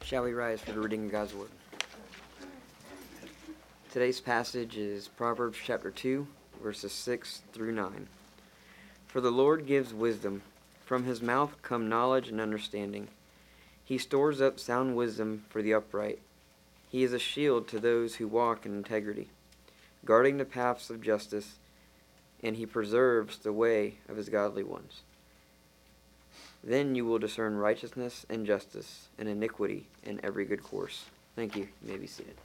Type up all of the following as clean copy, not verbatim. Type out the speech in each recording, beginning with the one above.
Shall we rise for the reading of God's Word? Today's passage is Proverbs chapter 2, verses 6 through 9. For the Lord gives wisdom. From his mouth come knowledge and understanding. He stores up sound wisdom for the upright. He is a shield to those who walk in integrity, guarding the paths of justice, and he preserves the way of his godly ones. Then you will discern righteousness and justice and iniquity in every good course. Thank you. You may be seated.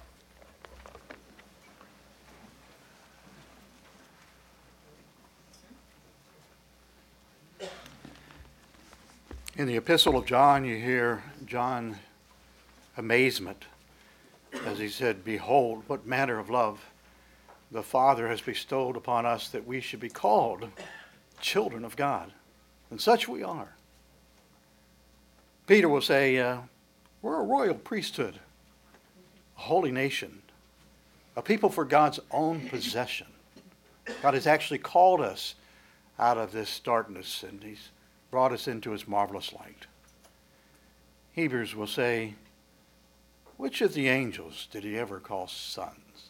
In the Epistle of John, you hear John's amazement as he said, "Behold, what manner of love the Father has bestowed upon us that we should be called children of God. And such we are." Peter will say, we're a royal priesthood, a holy nation, a people for God's own possession. God has actually called us out of this darkness, and he's brought us into his marvelous light. Hebrews will say, which of the angels did he ever call sons?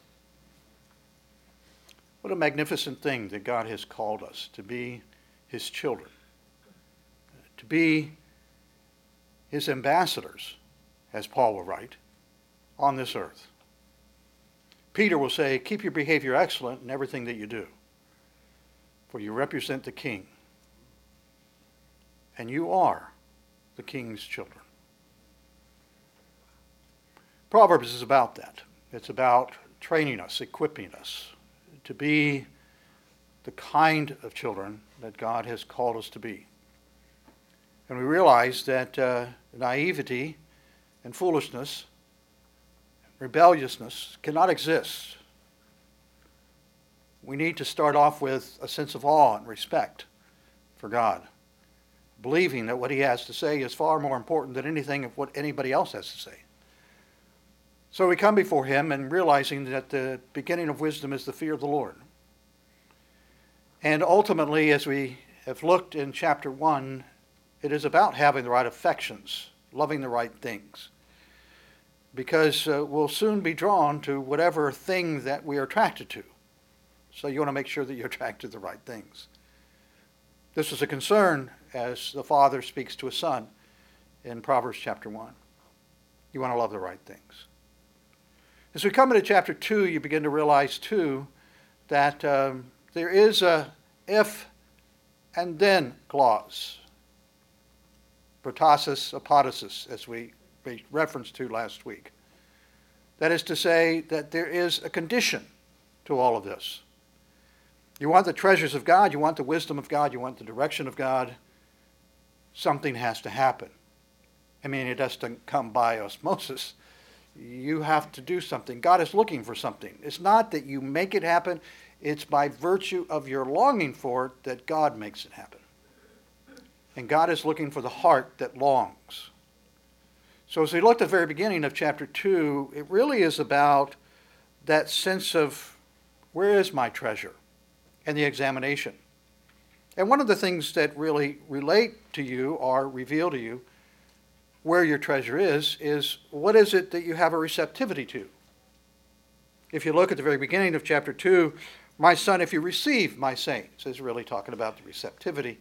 What a magnificent thing that God has called us to be his children, to be his ambassadors, as Paul will write, on this earth. Peter will say, keep your behavior excellent in everything that you do, for you represent the King, and you are the King's children. Proverbs is about that. It's about training us, equipping us to be the kind of children that God has called us to be. And we realize that naivety and foolishness, rebelliousness cannot exist. We need to start off with a sense of awe and respect for God, believing that what he has to say is far more important than anything of what anybody else has to say. So we come before him and realizing that the beginning of wisdom is the fear of the Lord. And ultimately, as we have looked in chapter 1, it is about having the right affections, loving the right things. Because we'll soon be drawn to whatever thing that we are attracted to. So you want to make sure that you're attracted to the right things. This is a concern as the father speaks to a son in Proverbs chapter 1. You want to love the right things. As we come into chapter 2, you begin to realize, too, that there is a if and then clause. Protasis apodosis, as we referenced to last week. That is to say that there is a condition to all of this. You want the treasures of God, you want the wisdom of God, you want the direction of God. Something has to happen. I mean, it doesn't come by osmosis. You have to do something. God is looking for something. It's not that you make it happen. It's by virtue of your longing for it that God makes it happen. And God is looking for the heart that longs. So as we looked at the very beginning of chapter 2, it really is about that sense of where is my treasure and the examination. And one of the things that really relate to you or reveal to you where your treasure is what is it that you have a receptivity to? If you look at the very beginning of chapter 2, my son, if you receive my sayings, is really talking about the receptivity.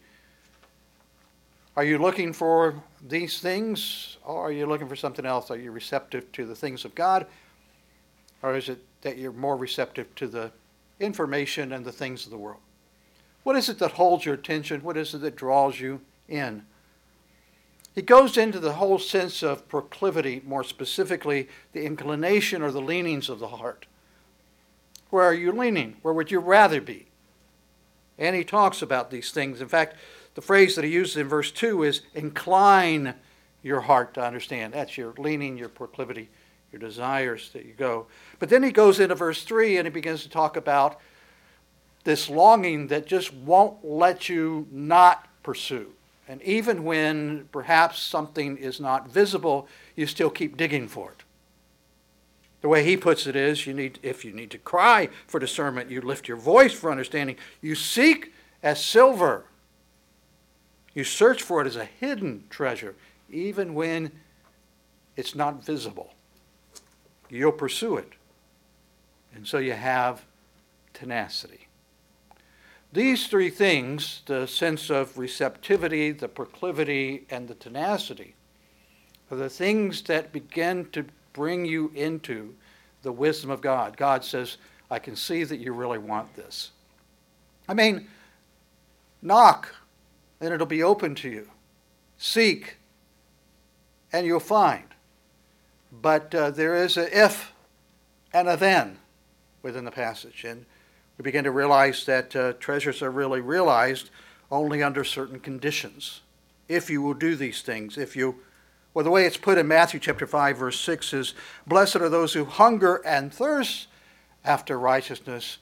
Are you looking for these things, or are you looking for something else? Are you receptive to the things of God, or is it that you're more receptive to the information and the things of the world? What is it that holds your attention? What is it that draws you in? He goes into the whole sense of proclivity, more specifically, the inclination or the leanings of the heart. Where are you leaning? Where would you rather be? And he talks about these things. In fact, the phrase that he uses in verse 2 is incline your heart to understand. That's your leaning, your proclivity, your desires that you go. But then he goes into verse 3 and he begins to talk about this longing that just won't let you not pursue. And even when perhaps something is not visible, you still keep digging for it. The way he puts it is, if you need to cry for discernment, you lift your voice for understanding. You seek as silver. You search for it as a hidden treasure, even when It's not visible. You'll pursue it. And so you have tenacity. These three things, the sense of receptivity, the proclivity, and the tenacity, are the things that begin to bring you into the wisdom of God. God says, I can see that you really want this. I mean, knock, and it'll be open to you. Seek, and you'll find. But there is an if and a then within the passage. And we begin to realize that treasures are really realized only under certain conditions. If you will do these things, well, the way it's put in Matthew chapter 5, verse 6 is, blessed are those who hunger and thirst after righteousness.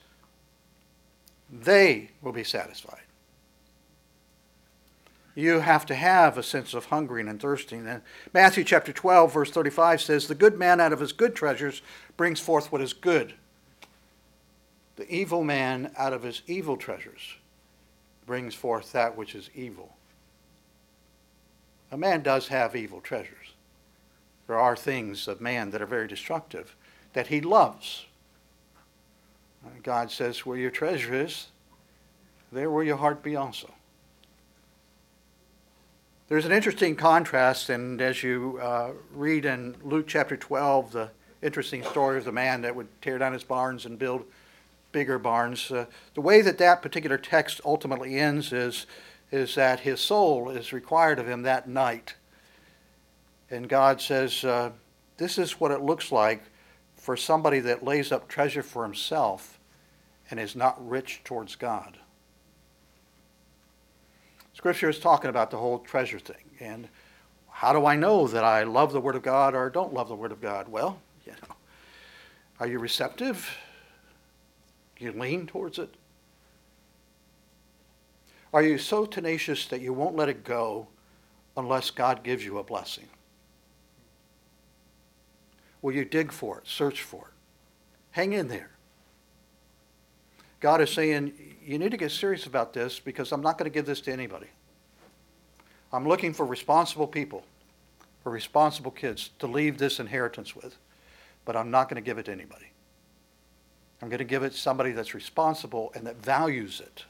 They will be satisfied. You have to have a sense of hungering and thirsting. And Matthew chapter 12, verse 35 says, the good man out of his good treasures brings forth what is good. The evil man out of his evil treasures brings forth that which is evil. A man does have evil treasures. There are things of man that are very destructive that he loves. God says, where your treasure is, there will your heart be also. There's an interesting contrast, and as you read in Luke chapter 12, the interesting story of the man that would tear down his barns and build bigger barns, the way that particular text ultimately ends is that his soul is required of him that night. And God says, this is what it looks like for somebody that lays up treasure for himself and is not rich towards God. Scripture is talking about the whole treasure thing. And how do I know that I love the Word of God or don't love the Word of God? Well, are you receptive? Do you lean towards it? Are you so tenacious that you won't let it go unless God gives you a blessing? Will you dig for it, search for it? Hang in there. God is saying, you need to get serious about this because I'm not going to give this to anybody. I'm looking for responsible people, for responsible kids to leave this inheritance with, but I'm not going to give it to anybody. I'm going to give it to somebody that's responsible and that values it.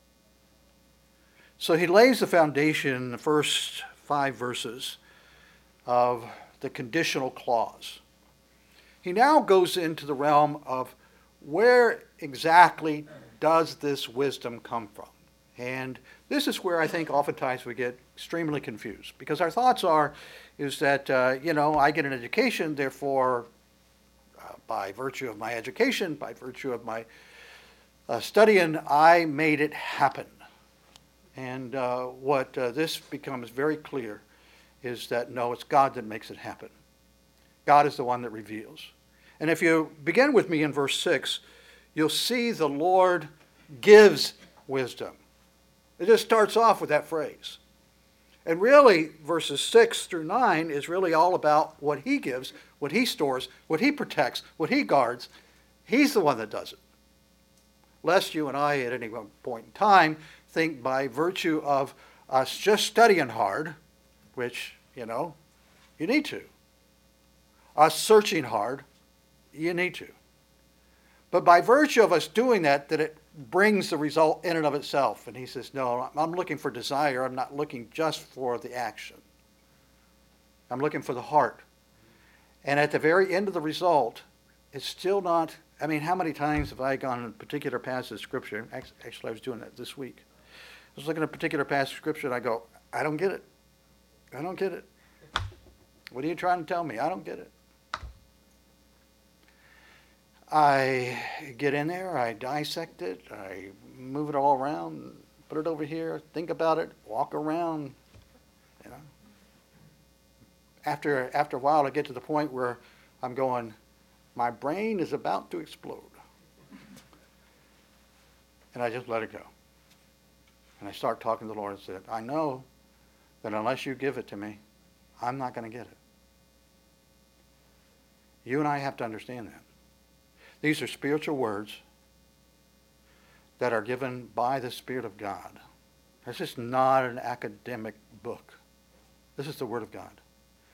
So he lays the foundation in the first 5 verses of the conditional clause. He now goes into the realm of where exactly does this wisdom come from? And this is where I think oftentimes we get extremely confused because our thoughts is that, I get an education, therefore, by virtue of my education, by virtue of my studying, I made it happen. And what this becomes very clear is that, no, it's God that makes it happen. God is the one that reveals. And if you begin with me in verse 6, you'll see the Lord gives wisdom. It just starts off with that phrase. And really, verses 6 through 9 is really all about what he gives, what he stores, what he protects, what he guards. He's the one that does it. Lest you and I, at any one point in time, think by virtue of us just studying hard, which, you need to. Us searching hard, you need to. But by virtue of us doing that it brings the result in and of itself. And he says, no, I'm looking for desire. I'm not looking just for the action. I'm looking for the heart. And at the very end of the result, it's still not, how many times have I gone in a particular passage of Scripture? Actually, I was doing that this week. I was looking at a particular passage of Scripture and I go, I don't get it. I don't get it. What are you trying to tell me? I don't get it. I get in there, I dissect it, I move it all around, put it over here, think about it, walk around, After a while, I get to the point where I'm going, my brain is about to explode. And I just let it go. And I start talking to the Lord and said, I know that unless you give it to me, I'm not going to get it. You and I have to understand that. These are spiritual words that are given by the Spirit of God. This is not an academic book. This is the Word of God.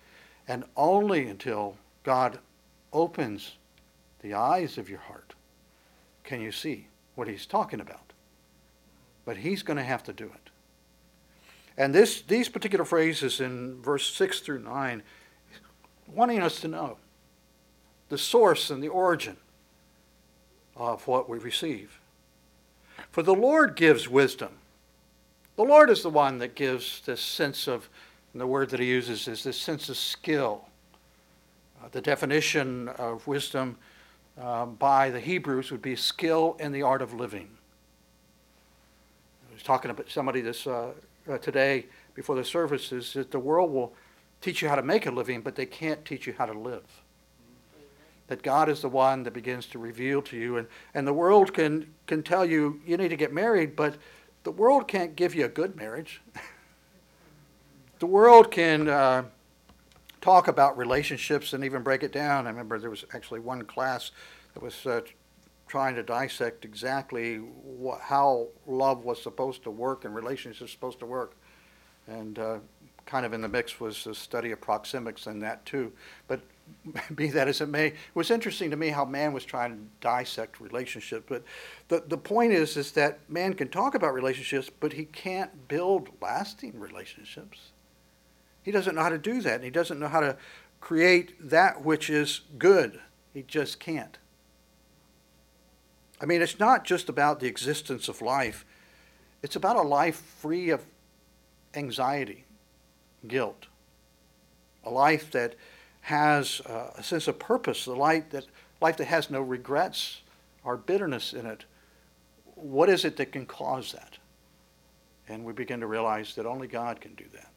And only until God opens the eyes of your heart can you see what he's talking about. But he's going to have to do it. And these particular phrases in verse 6 through 9, wanting us to know the source and the origin of what we receive. For the Lord gives wisdom. The Lord is the one that gives this sense of, and the word that he uses is this sense of skill. The definition of wisdom by the Hebrews would be skill in the art of living. I was talking about somebody this today before the service is that the world will teach you how to make a living, but they can't teach you how to live. That God is the one that begins to reveal to you. And the world can tell you, you need to get married, but the world can't give you a good marriage. The world can talk about relationships and even break it down. I remember there was actually one class that was trying to dissect exactly how love was supposed to work and relationships supposed to work. And kind of in the mix was the study of proxemics and that too. But be that as it may, it was interesting to me how man was trying to dissect relationships. But the point is that man can talk about relationships, but he can't build lasting relationships. He doesn't know how to do that. And he doesn't know how to create that which is good. He just can't. I mean, it's not just about the existence of life. It's about a life free of anxiety, guilt. A life that has a sense of purpose, a life that has no regrets or bitterness in it. What is it that can cause that? And we begin to realize that only God can do that.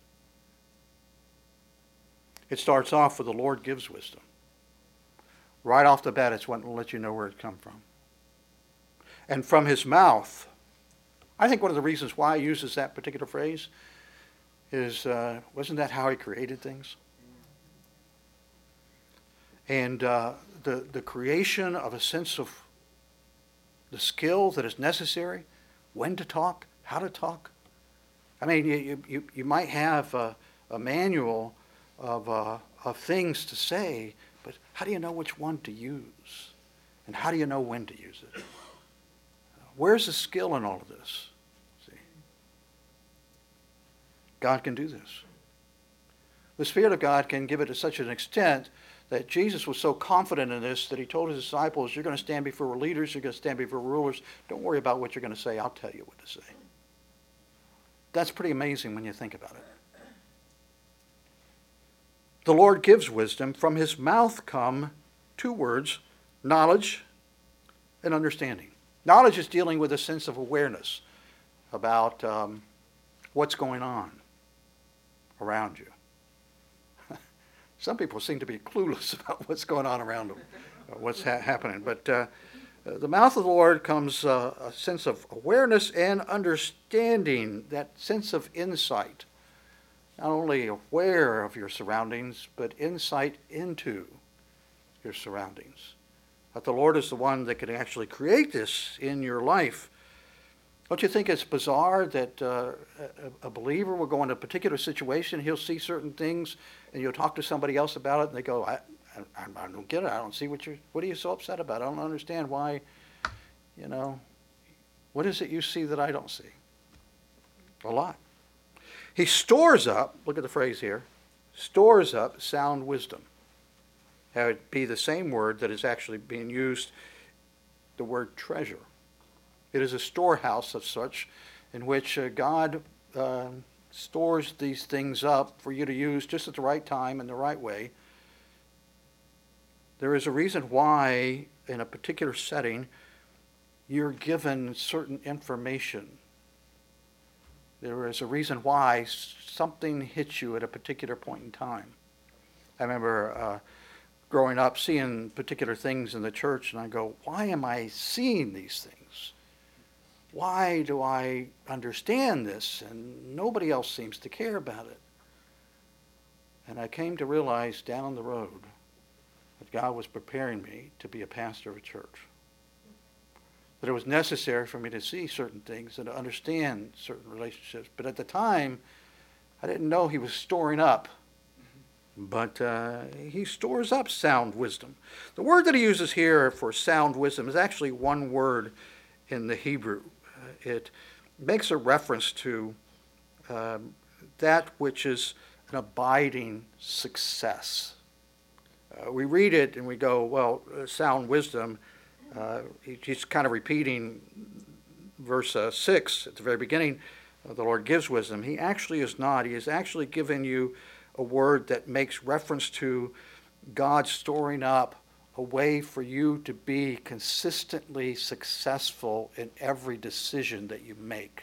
It starts off with the Lord gives wisdom. Right off the bat, it's wanting to let you know where it comes from. And from his mouth, I think one of the reasons why he uses that particular phrase is, wasn't that how he created things? And the creation of a sense of the skill that is necessary, when to talk, how to talk. I mean, you might have a manual of things to say, but how do you know which one to use? And how do you know when to use it? Where's the skill in all of this? See, God can do this. The Spirit of God can give it to such an extent that Jesus was so confident in this that he told his disciples, you're going to stand before leaders, you're going to stand before rulers. Don't worry about what you're going to say. I'll tell you what to say. That's pretty amazing when you think about it. The Lord gives wisdom. From his mouth come two words, knowledge and understanding. Knowledge is dealing with a sense of awareness about what's going on around you. Some people seem to be clueless about what's going on around them, what's happening. But the mouth of the Lord comes a sense of awareness and understanding, that sense of insight. Not only aware of your surroundings, but insight into your surroundings. That the Lord is the one that can actually create this in your life. Don't you think it's bizarre that a believer will go into a particular situation, he'll see certain things, and you'll talk to somebody else about it, and they go, I don't get it. I don't see what are you so upset about? I don't understand why, what is it you see that I don't see? A lot. He stores up, look at the phrase here, stores up sound wisdom. That would be the same word that is actually being used, the word treasure. It is a storehouse of such in which God stores these things up for you to use just at the right time and the right way. There is a reason why in a particular setting you're given certain information. There is a reason why something hits you at a particular point in time. I remember growing up seeing particular things in the church, and I go, why am I seeing these things? Why do I understand this? And nobody else seems to care about it. And I came to realize down the road that God was preparing me to be a pastor of a church. That it was necessary for me to see certain things and to understand certain relationships. But at the time, I didn't know he was storing up but he stores up sound wisdom. The word that he uses here for sound wisdom is actually one word in the Hebrew. It makes a reference to that which is an abiding success. We read it and we go, well, sound wisdom, he's kind of repeating verse 6 at the very beginning, the Lord gives wisdom. He actually is not. He is actually giving you a word that makes reference to God storing up a way for you to be consistently successful in every decision that you make.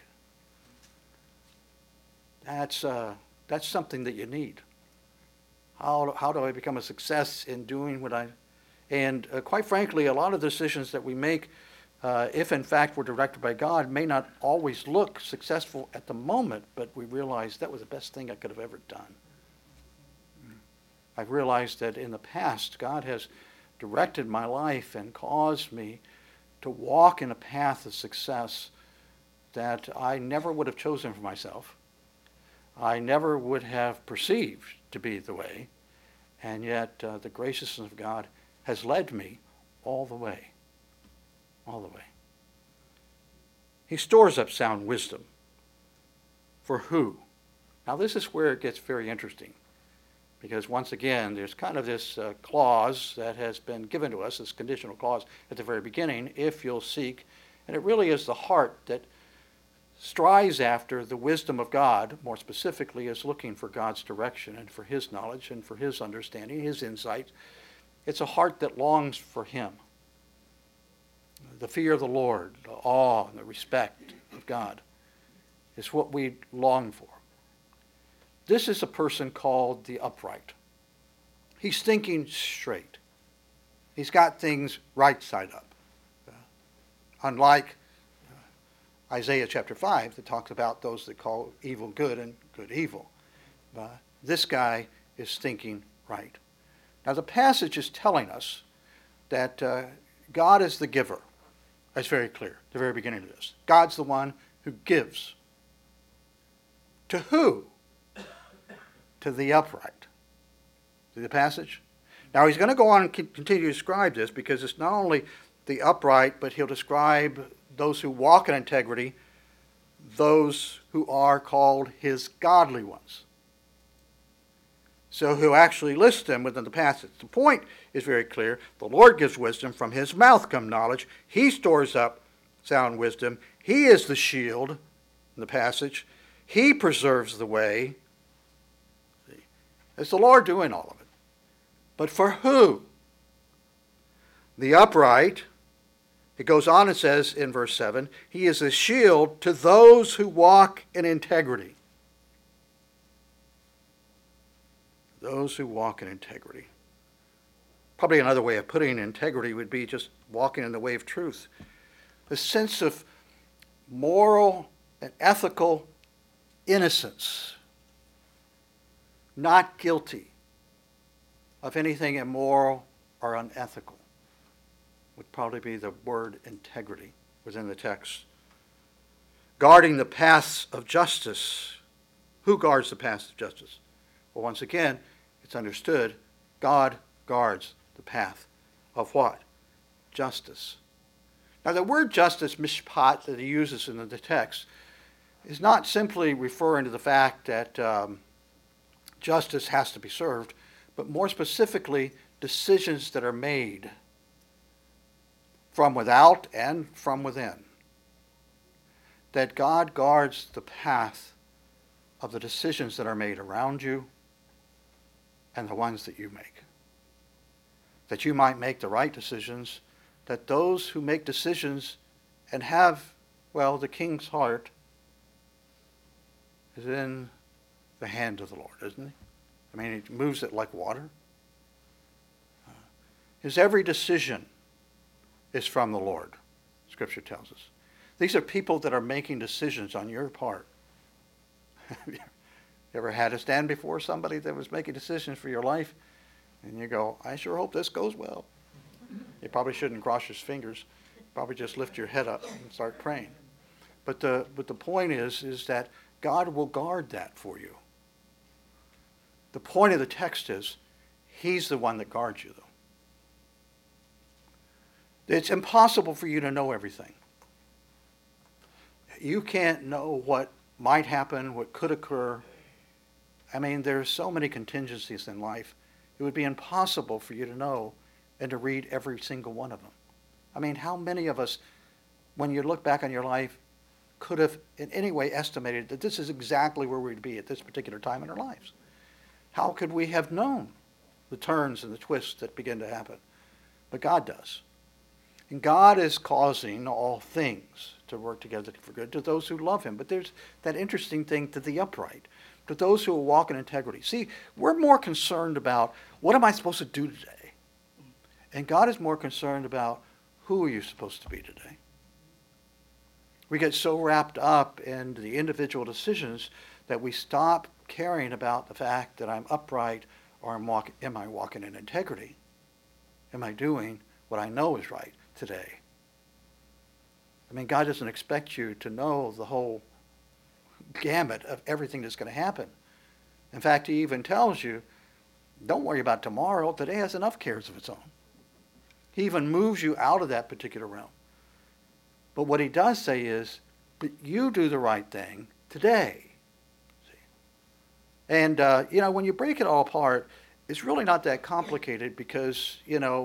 That's something that you need. How do I become a success in doing what I... And quite frankly, a lot of decisions that we make, if in fact we're directed by God, may not always look successful at the moment, but we realize that was the best thing I could have ever done. I've realized that in the past, God has directed my life and caused me to walk in a path of success that I never would have chosen for myself. I never would have perceived to be the way, and yet the graciousness of God has led me all the way. All the way. He stores up sound wisdom. For who? Now this is where it gets very interesting, because once again, there's kind of this clause that has been given to us, this conditional clause at the very beginning, if you'll seek, and it really is the heart that strives after the wisdom of God, more specifically is looking for God's direction and for his knowledge and for his understanding, his insight. It's a heart that longs for him. The fear of the Lord, the awe and the respect of God is what we long for. This is a person called the upright. He's thinking straight. He's got things right side up. Unlike Isaiah chapter 5 that talks about those that call evil good and good evil. This guy is thinking right. Now the passage is telling us that God is the giver. That's very clear at the very beginning of this. God's the one who gives. To who? To the upright. See the passage? Now he's going to go on and continue to describe this, because it's not only the upright, but he'll describe those who walk in integrity, those who are called his godly ones. So he'll actually list them within the passage. The point is very clear. The Lord gives wisdom. From his mouth come knowledge. He stores up sound wisdom. He is the shield in the passage. He preserves the way. It's the Lord doing all of it. But for who? The upright. It goes on and says in verse 7, he is a shield to those who walk in integrity. Those who walk in integrity. Probably another way of putting integrity would be just walking in the way of truth. The sense of moral and ethical innocence. Not guilty of anything immoral or unethical would probably be the word integrity within the text. Guarding the paths of justice. Who guards the paths of justice? Well, once again, it's understood God guards the path of what? Justice. Now the word justice, mishpat, that he uses in the text is not simply referring to the fact that justice has to be served, but more specifically, decisions that are made from without and from within. That God guards the path of the decisions that are made around you and the ones that you make. That you might make the right decisions, that those who make decisions and have, well, the king's heart is in the hand of the Lord, isn't he? I mean, he moves it like water. His every decision is from the Lord, Scripture tells us. These are people that are making decisions on your part. You ever had to stand before somebody that was making decisions for your life? And you go, I sure hope this goes well. You probably shouldn't cross your fingers. Probably just lift your head up and start praying. But the point is that God will guard that for you. The point of the text is, he's the one that guards you, though. It's impossible for you to know everything. You can't know what might happen, what could occur. I mean, there's so many contingencies in life. It would be impossible for you to know and to read every single one of them. I mean, how many of us, when you look back on your life, could have in any way estimated that this is exactly where we'd be at this particular time in our lives? How could we have known the turns and the twists that begin to happen? But God does. And God is causing all things to work together for good to those who love him. But there's that interesting thing, to the upright, to those who will walk in integrity. See, we're more concerned about, what am I supposed to do today? And God is more concerned about, who are you supposed to be today? We get so wrapped up in the individual decisions that we stop caring about the fact that I'm upright, or am I walking in integrity? Am I doing what I know is right today? I mean, God doesn't expect you to know the whole gamut of everything that's going to happen. In fact, he even tells you, don't worry about tomorrow. Today has enough cares of its own. He even moves you out of that particular realm. But what he does say is, but you do the right thing today. See? And, when you break it all apart, it's really not that complicated because,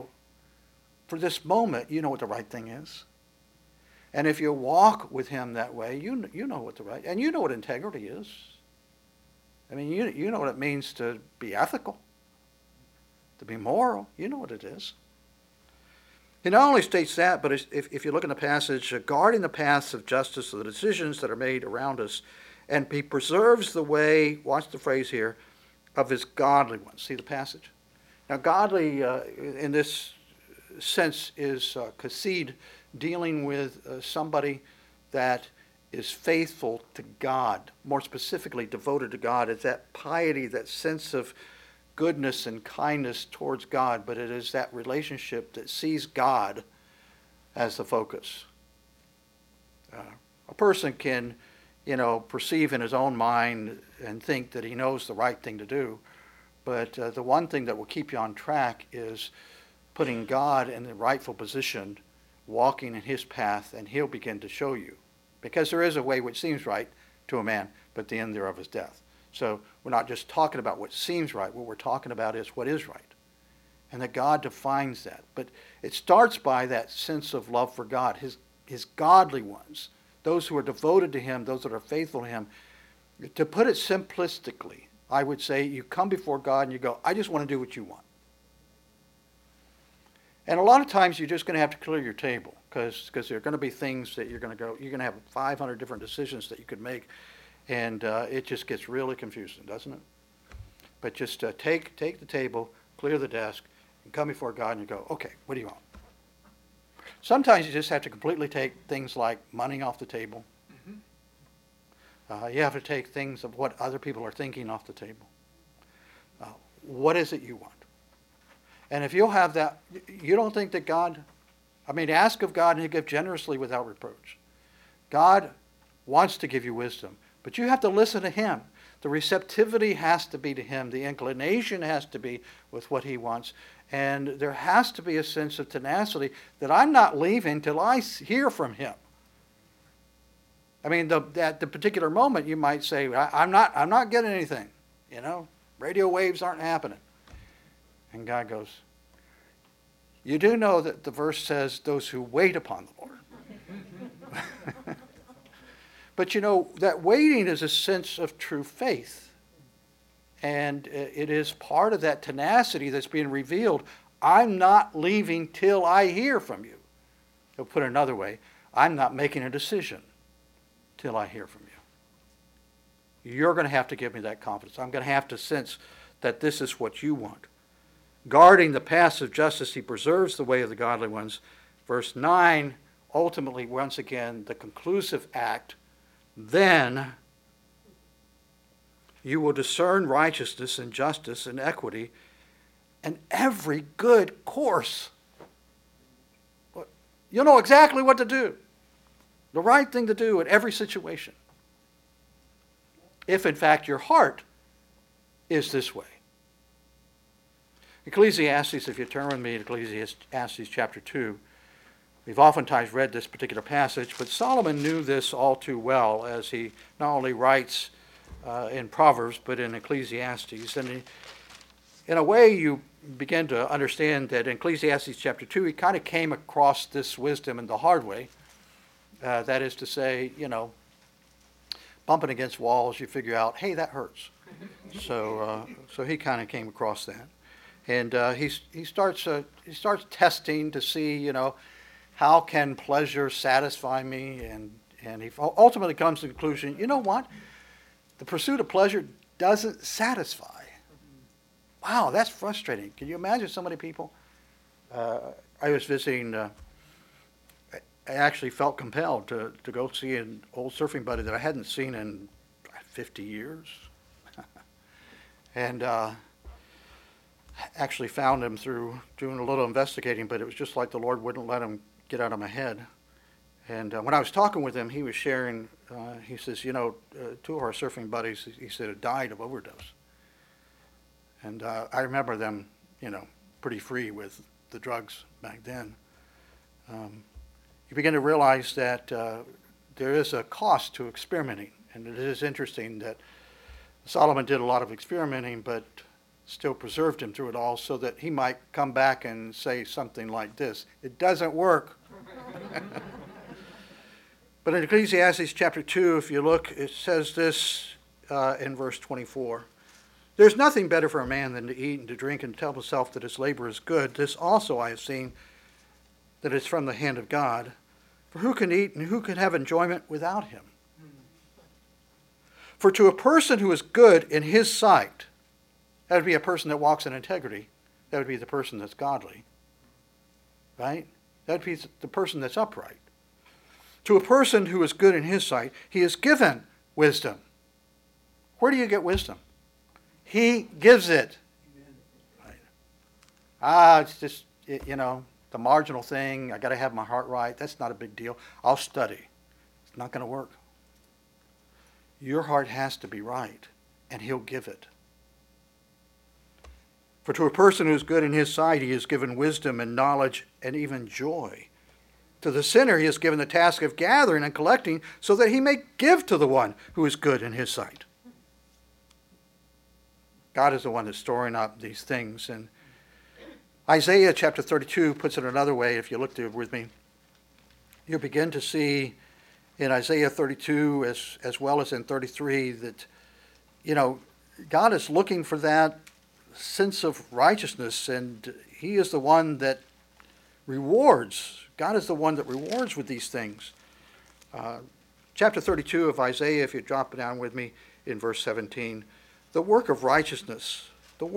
for this moment, you know what the right thing is. And if you walk with him that way, you know what the right, and you know what integrity is. I mean, you know what it means to be ethical, to be moral. You know what it is. He not only states that, but if you look in the passage, guarding the paths of justice, the decisions that are made around us, and he preserves the way, watch the phrase here, of his godly ones. See the passage? Now, godly in this sense is chesed, dealing with somebody that is faithful to God, more specifically devoted to God. It's that piety, that sense of goodness and kindness towards God, but it is that relationship that sees God as the focus. A person can, perceive in his own mind and think that he knows the right thing to do, but the one thing that will keep you on track is putting God in the rightful position, walking in his path, and he'll begin to show you. Because there is a way which seems right to a man, but the end thereof is death. So we're not just talking about what seems right. What we're talking about is what is right. And that God defines that. But it starts by that sense of love for God, his godly ones, those who are devoted to him, those that are faithful to him. To put it simplistically, I would say you come before God and you go, I just want to do what you want. And a lot of times you're just going to have to clear your table because there are going to be things that you're going to have 500 different decisions that you could make. And it just gets really confusing, doesn't it? But just take the table, clear the desk, and come before God and you go, okay, what do you want? Sometimes you just have to completely take things like money off the table. You have to take things of what other people are thinking off the table. What is it you want? And if you'll have that, you don't think that God, ask of God and he'll give generously without reproach. God wants to give you wisdom. But you have to listen to him. The receptivity has to be to him. The inclination has to be with what he wants. And there has to be a sense of tenacity that I'm not leaving till I hear from him. At the particular moment, you might say, I'm not getting anything. Radio waves aren't happening. And God goes, you do know that the verse says those who wait upon the Lord. But that waiting is a sense of true faith. And it is part of that tenacity that's being revealed. I'm not leaving till I hear from you. Or put it another way, I'm not making a decision till I hear from you. You're going to have to give me that confidence. I'm going to have to sense that this is what you want. Guarding the paths of justice, he preserves the way of the godly ones. Verse 9, ultimately, once again, the conclusive act. Then you will discern righteousness and justice and equity and every good course. You'll know exactly what to do. The right thing to do in every situation. If in fact your heart is this way. Ecclesiastes, if you turn with me to Ecclesiastes chapter 2, we've oftentimes read this particular passage, but Solomon knew this all too well as he not only writes in Proverbs, but in Ecclesiastes. And in a way, you begin to understand that in Ecclesiastes chapter 2, he kind of came across this wisdom in the hard way. That is to say, bumping against walls, you figure out, hey, that hurts. So he kind of came across that. And he starts testing to see, how can pleasure satisfy me? And he ultimately comes to the conclusion, you know what? The pursuit of pleasure doesn't satisfy. Wow, that's frustrating. Can you imagine so many people? I was visiting, I actually felt compelled to go see an old surfing buddy that I hadn't seen in 50 years. And actually found him through doing a little investigating, but it was just like the Lord wouldn't let him get out of my head. And when I was talking with him, he was sharing, he says, two of our surfing buddies, he said, had died of overdose. And I remember them, pretty free with the drugs back then. You begin to realize that there is a cost to experimenting. And it is interesting that Solomon did a lot of experimenting, but still preserved him through it all so that he might come back and say something like this. It doesn't work. But in Ecclesiastes chapter 2, if you look, it says this in verse 24. There's nothing better for a man than to eat and to drink and tell himself that his labor is good. This also I have seen, that it's from the hand of God. For who can eat and who can have enjoyment without him? For to a person who is good in his sight, that would be a person that walks in integrity. That would be the person that's godly. Right? That would be the person that's upright. To a person who is good in his sight, he is given wisdom. Where do you get wisdom? He gives it. Right. It's just, the marginal thing. I got to have my heart right. That's not a big deal. I'll study. It's not going to work. Your heart has to be right, and he'll give it. For to a person who is good in his sight, he is given wisdom and knowledge and even joy. To the sinner, he is given the task of gathering and collecting so that he may give to the one who is good in his sight. God is the one that's storing up these things. And Isaiah chapter 32 puts it another way. If you look there with me, you begin to see in Isaiah 32 as well as in 33 that, God is looking for that sense of righteousness, and he is the one that rewards. God is the one that rewards with these things. Chapter 32 of Isaiah, if you drop it down with me in verse 17, the work of righteousness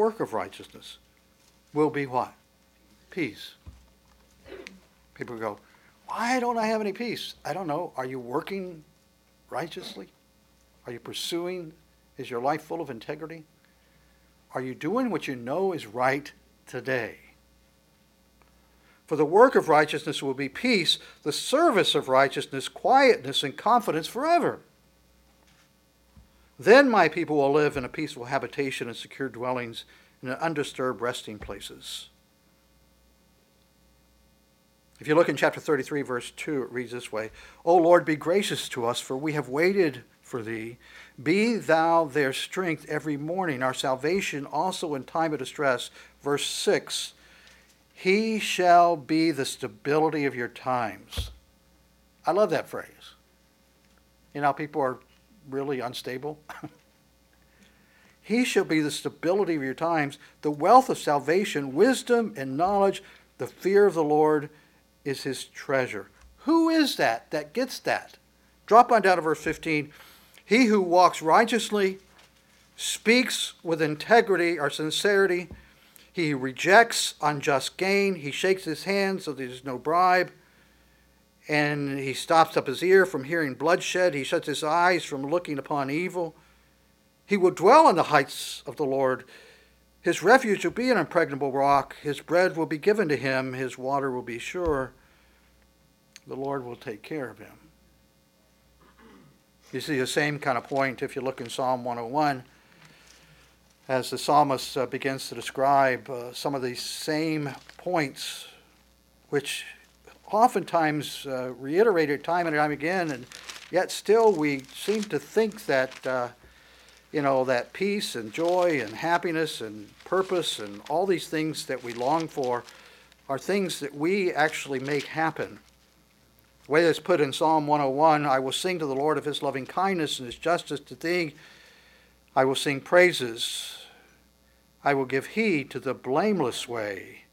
will be what? Peace. People go, why don't I have any peace? I don't know. Are you working righteously? Are you pursuing? Is your life full of integrity? Are you doing what you know is right today? For the work of righteousness will be peace, the service of righteousness, quietness, and confidence forever. Then my people will live in a peaceful habitation and secure dwellings in undisturbed resting places. If you look in chapter 33, verse 2, it reads this way, O Lord, be gracious to us, for we have waited for thee. Be thou their strength every morning, our salvation also in time of distress. Verse 6, he shall be the stability of your times. I love that phrase. People are really unstable. He shall be the stability of your times, the wealth of salvation, wisdom and knowledge, the fear of the Lord is his treasure. Who is that gets that? Drop on down to verse 15. He who walks righteously, speaks with integrity or sincerity, he rejects unjust gain, he shakes his hand so there's no bribe, and he stops up his ear from hearing bloodshed, he shuts his eyes from looking upon evil. He will dwell in the heights of the Lord. His refuge will be an impregnable rock. His bread will be given to him. His water will be sure. The Lord will take care of him. You see the same kind of point if you look in Psalm 101. as the psalmist begins to describe some of these same points, which oftentimes reiterated time and time again, and yet still we seem to think that, that peace and joy and happiness and purpose and all these things that we long for are things that we actually make happen. The way it's put in Psalm 101, I will sing to the Lord of his loving kindness and his justice to thee. I will sing praises. I will give heed to the blameless way.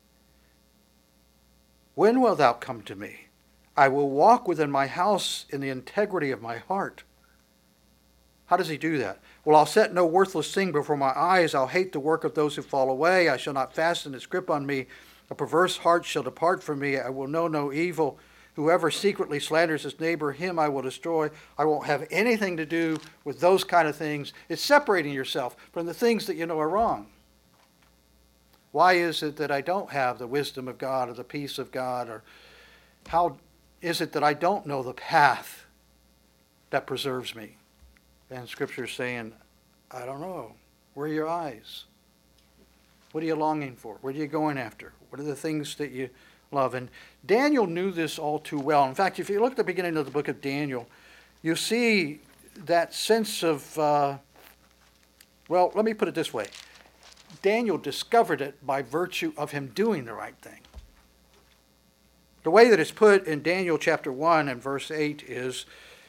When wilt thou come to me? I will walk within my house in the integrity of my heart. How does he do that? Well, I'll set no worthless thing before my eyes. I'll hate the work of those who fall away. I shall not fasten its grip on me. A perverse heart shall depart from me. I will know no evil. Whoever secretly slanders his neighbor, him I will destroy. I won't have anything to do with those kind of things. It's separating yourself from the things that you know are wrong. Why is it that I don't have the wisdom of God or the peace of God? Or how is it that I don't know the path that preserves me? And Scripture is saying, I don't know. Where are your eyes? What are you longing for? What are you going after? What are the things that you love? And Daniel knew this all too well. In fact, if you look at the beginning of the book of Daniel, you see that sense of, let me put it this way. Daniel discovered it by virtue of him doing the right thing. The way that it's put in Daniel chapter 1 and verse 8 is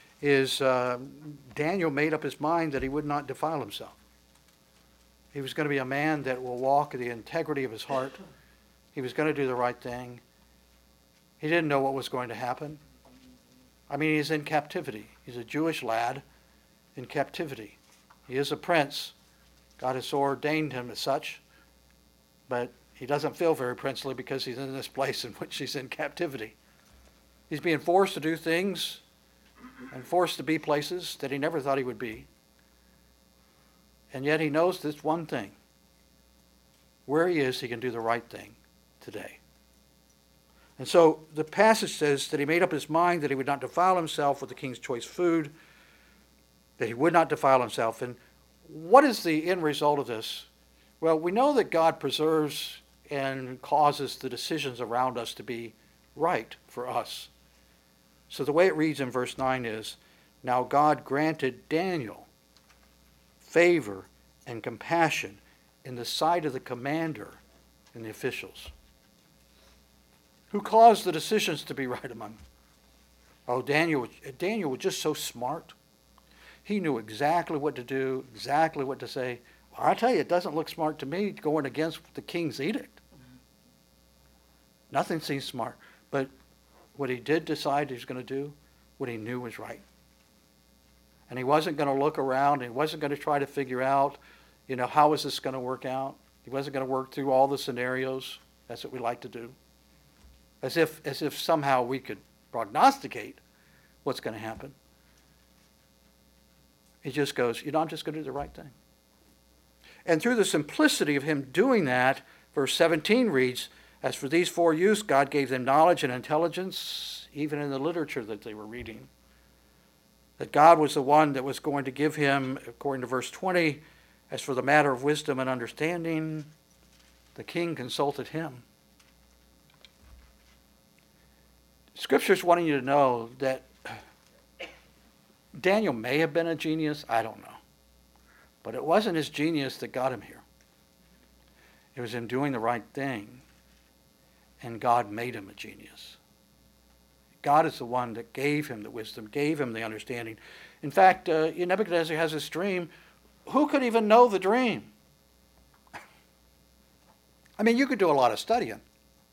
Daniel made up his mind that he would not defile himself. He was going to be a man that will walk in the integrity of his heart. He was going to do the right thing. He didn't know what was going to happen. I mean, he's in captivity. He's a Jewish lad in captivity. He is a prince. God has so ordained him as such. But he doesn't feel very princely because he's in this place in which he's in captivity. He's being forced to do things and forced to be places that he never thought he would be. And yet he knows this one thing. Where he is, he can do the right thing today. And so the passage says that he made up his mind that he would not defile himself with the king's choice food, that he would not defile himself. And what is the end result of this? Well, we know that God preserves and causes the decisions around us to be right for us. So the way it reads in verse 9 is, now God granted Daniel favor and compassion in the sight of the commander and the officials. Who caused the decisions to be right among them? Oh, Daniel was just so smart. He knew exactly what to do, exactly what to say. Well, I tell you, it doesn't look smart to me going against the king's edict. Nothing seems smart. But what he did decide he was going to do, what he knew was right. And he wasn't going to look around. He wasn't going to try to figure out, how is this going to work out? He wasn't going to work through all the scenarios. That's what we like to do. As if somehow we could prognosticate what's going to happen. He just goes, I'm just going to do the right thing. And through the simplicity of him doing that, verse 17 reads, as for these four youths, God gave them knowledge and intelligence, even in the literature that they were reading. That God was the one that was going to give him, according to verse 20, as for the matter of wisdom and understanding, the king consulted him. Scripture's wanting you to know that Daniel may have been a genius, I don't know. But it wasn't his genius that got him here. It was him doing the right thing, and God made him a genius. God is the one that gave him the wisdom, gave him the understanding. In fact, Nebuchadnezzar has this dream. Who could even know the dream? I mean, you could do a lot of studying.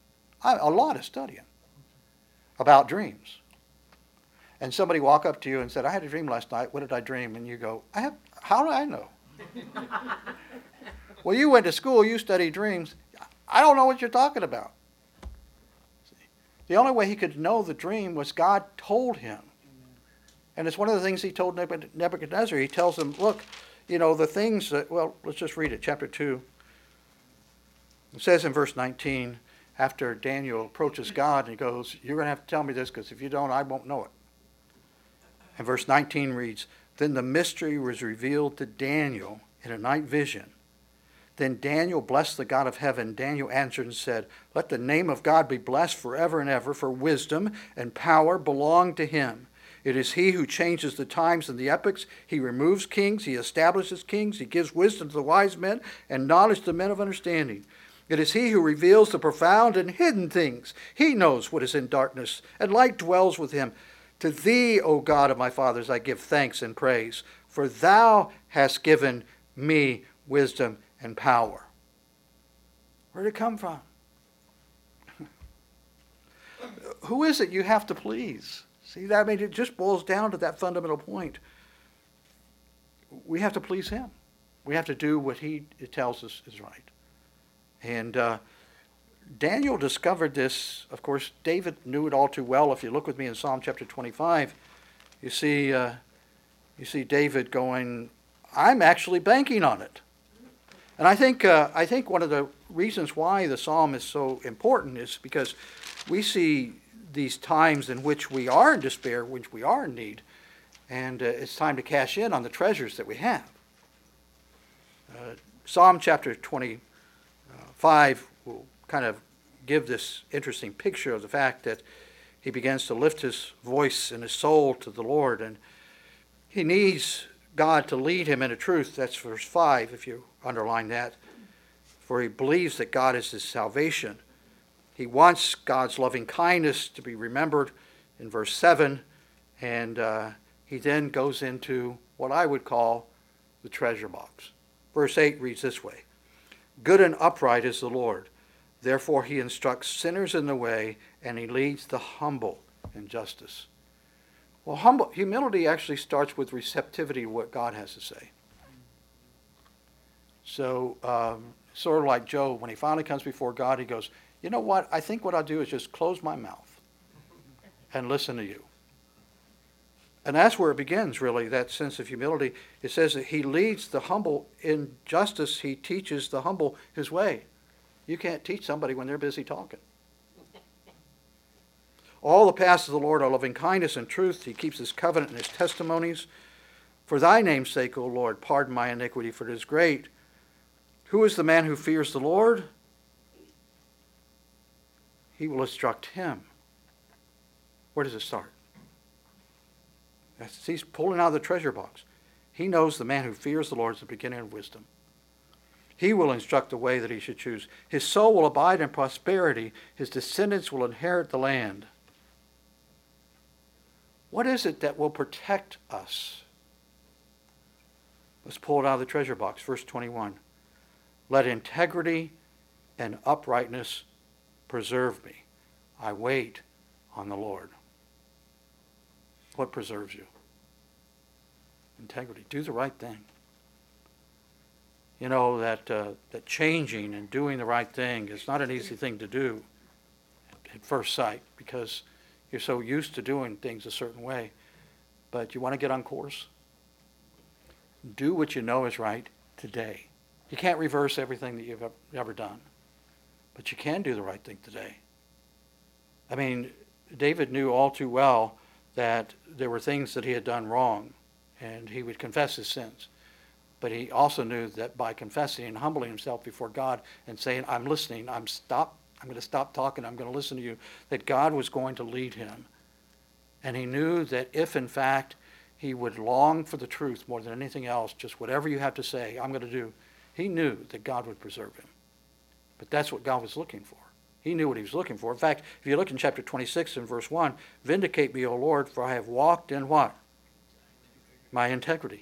About dreams. And somebody walk up to you and said, I had a dream last night. What did I dream? And you go, how do I know? Well, you went to school. You studied dreams. I don't know what you're talking about. The only way he could know the dream was God told him. And it's one of the things he told Nebuchadnezzar. He tells him, look, the things that, let's just read it, chapter 2. It says in verse 19, after Daniel approaches God and he goes, you're going to have to tell me this because if you don't, I won't know it. And verse 19 reads, then the mystery was revealed to Daniel in a night vision. Then Daniel blessed the God of heaven. Daniel answered and said, let the name of God be blessed forever and ever, for wisdom and power belong to him. It is he who changes the times and the epochs. He removes kings. He establishes kings. He gives wisdom to the wise men and knowledge to the men of understanding. It is he who reveals the profound and hidden things. He knows what is in darkness, and light dwells with him. To thee, O God of my fathers, I give thanks and praise, for thou hast given me wisdom and power. Where did it come from? Who is it you have to please? See, that, I mean, it just boils down to that fundamental point. We have to please him. We have to do what he tells us is right. And Daniel discovered this. Of course, David knew it all too well. If you look with me in Psalm chapter 25, you see David going, I'm actually banking on it. And I think one of the reasons why the psalm is so important is because we see these times in which we are in despair, which we are in need, and it's time to cash in on the treasures that we have. Psalm chapter 25 will kind of give this interesting picture of the fact that he begins to lift his voice and his soul to the Lord, and he needs God to lead him into truth. That's verse 5, if you underline that. For he believes that God is his salvation. He wants God's loving kindness to be remembered in verse 7, and he then goes into what I would call the treasure box. Verse 8 reads this way, good and upright is the Lord. Therefore he instructs sinners in the way, and he leads the humble in justice. Well, humility actually starts with receptivity to what God has to say. So, sort of like Job, when he finally comes before God, he goes, you know what? I think what I'll do is just close my mouth and listen to you. And that's where it begins, really, that sense of humility. It says that he leads the humble in justice. He teaches the humble his way. You can't teach somebody when they're busy talking. All the paths of the Lord are loving kindness and truth. He keeps his covenant and his testimonies. For thy name's sake, O Lord, pardon my iniquity, for it is great. Who is the man who fears the Lord? He will instruct him. Where does it start? He's pulling out of the treasure box. He knows the man who fears the Lord is the beginning of wisdom. He will instruct the way that he should choose. His soul will abide in prosperity. His descendants will inherit the land. What is it that will protect us? Let's pull it out of the treasure box. Verse 21. Let integrity and uprightness preserve me. I wait on the Lord. What preserves you? Integrity. Do the right thing. You know, that changing and doing the right thing is not an easy thing to do at first sight, because you're so used to doing things a certain way. But you want to get on course? Do what you know is right today. You can't reverse everything that you've ever done, but you can do the right thing today. I mean, David knew all too well that there were things that he had done wrong, and he would confess his sins. But he also knew that by confessing and humbling himself before God and saying, I'm listening, I'm going to stop talking, I'm going to listen to you, that God was going to lead him. And he knew that if, in fact, he would long for the truth more than anything else, just whatever you have to say, I'm going to do, he knew that God would preserve him. But that's what God was looking for. He knew what he was looking for. In fact, if you look in chapter 26 and verse 1, vindicate me, O Lord, for I have walked in what? My integrity.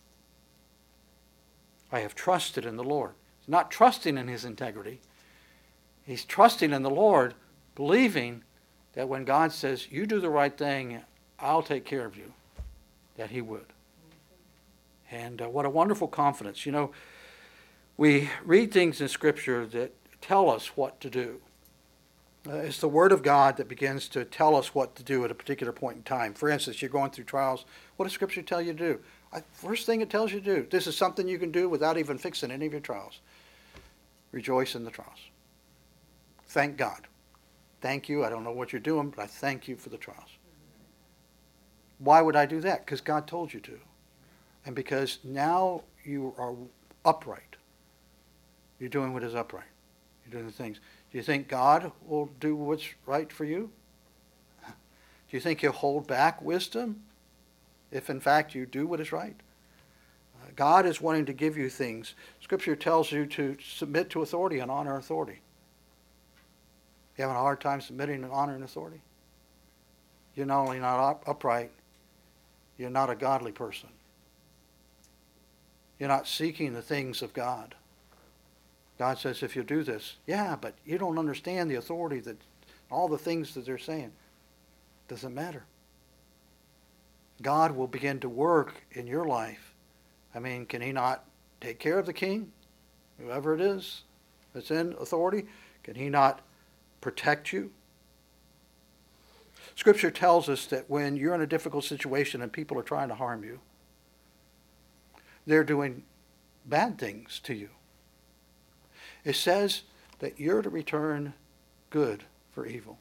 I have trusted in the Lord. He's not trusting in his integrity. He's trusting in the Lord, believing that when God says, you do the right thing, I'll take care of you, that he would. And what a wonderful confidence. You know, we read things in Scripture that tell us what to do. It's the Word of God that begins to tell us what to do at a particular point in time. For instance, you're going through trials. What does Scripture tell you to do? First thing it tells you to do, this is something you can do without even fixing any of your trials. Rejoice in the trials. Thank God. Thank you. I don't know what you're doing, but I thank you for the trials. Why would I do that? Because God told you to. And because now you are upright. You're doing what is upright. You're doing the things. Do you think God will do what's right for you? Do you think he'll hold back wisdom if in fact you do what is right? God is wanting to give you things. Scripture tells you to submit to authority and honor authority. You having a hard time submitting and honoring authority? You're not only not upright, you're not a godly person. You're not seeking the things of God. God says, if you do this, yeah, but you don't understand the authority, that all the things that they're saying. Doesn't matter. God will begin to work in your life. I mean, can he not take care of the king, whoever it is that's in authority? Can he not protect you? Scripture tells us that when you're in a difficult situation and people are trying to harm you, they're doing bad things to you. It says that you're to return good for evil.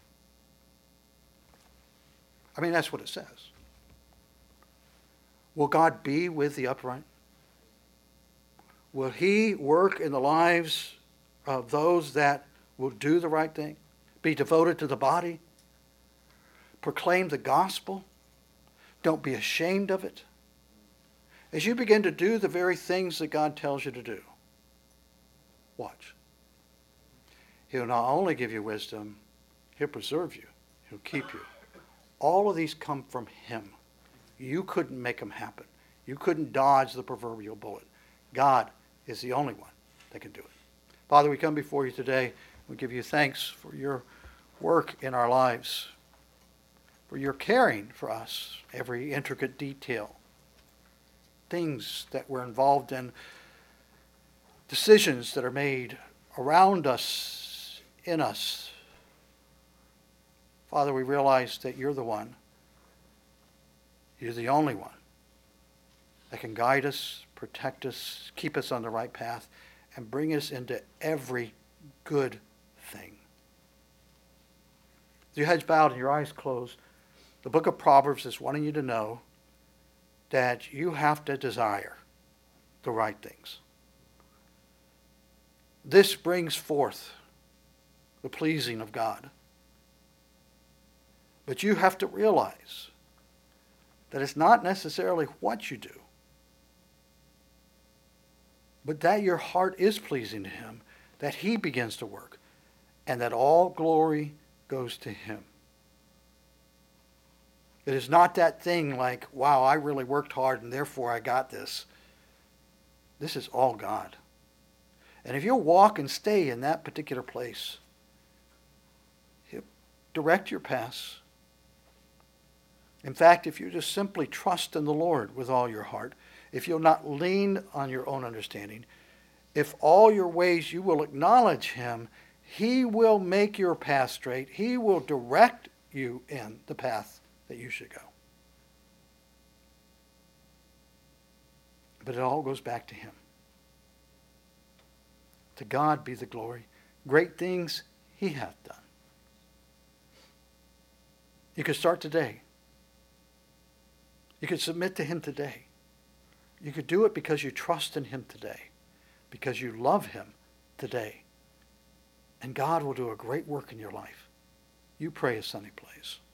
I mean, that's what it says. Will God be with the upright? Will he work in the lives of those that will do the right thing? Be devoted to the body? Proclaim the gospel? Don't be ashamed of it. As you begin to do the very things that God tells you to do, watch. He'll not only give you wisdom, he'll preserve you. He'll keep you. All of these come from him. You couldn't make them happen. You couldn't dodge the proverbial bullet. God is the only one that can do it. Father, we come before you today. We give you thanks for your work in our lives, for your caring for us, every intricate detail, things that we're involved in, decisions that are made around us, in us. Father, we realize that you're the one, you're the only one that can guide us, protect us, keep us on the right path, and bring us into every good thing. With your heads bowed and your eyes closed, the book of Proverbs is wanting you to know that you have to desire the right things. This brings forth the pleasing of God. But you have to realize that it's not necessarily what you do, but that your heart is pleasing to him, that he begins to work, and that all glory goes to him. It is not that thing like, wow, I really worked hard and therefore I got this. This is all God. And if you'll walk and stay in that particular place, he'll direct your paths. In fact, if you just simply trust in the Lord with all your heart, if you'll not lean on your own understanding, if all your ways you will acknowledge him, he will make your path straight. He will direct you in the path that you should go. But it all goes back to him. To God be the glory. Great things he hath done. You could start today. You could submit to him today. You could do it because you trust in him today, because you love him today. And God will do a great work in your life. You pray as Sonny plays.